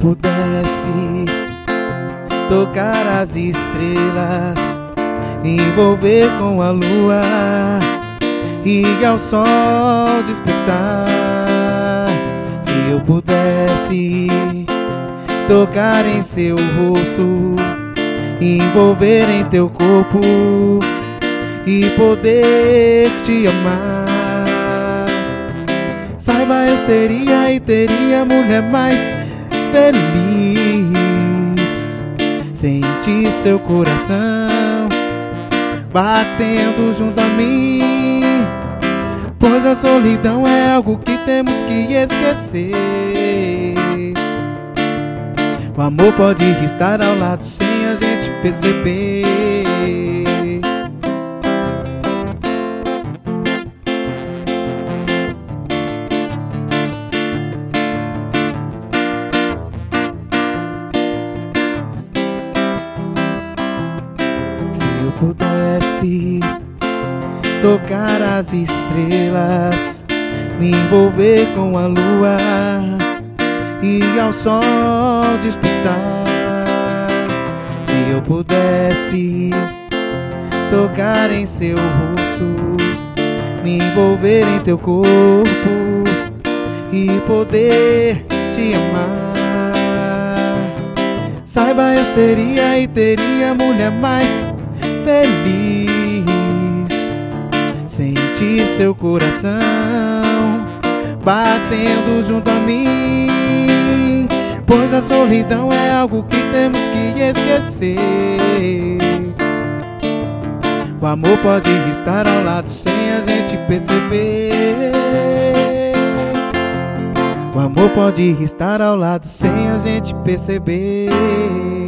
pudesse tocar as estrelas, envolver com a lua e ao sol despertar. Se eu pudesse tocar em seu rosto, envolver em teu corpo e poder te amar, saiba, eu seria e teria a mulher mais feliz. Sentir seu coração batendo junto a mim, pois a solidão é algo que temos que esquecer. O amor pode estar ao lado sem a gente perceber. Se eu pudesse tocar as estrelas, me envolver com a lua e ao sol despertar. Se eu pudesse tocar em seu rosto, me envolver em teu corpo e poder te amar, saiba, eu seria e teria a mulher mais feliz. Sentir seu coração batendo junto a mim, pois a solidão é algo que temos que esquecer. O amor pode estar ao lado sem a gente perceber. O amor pode estar ao lado sem a gente perceber.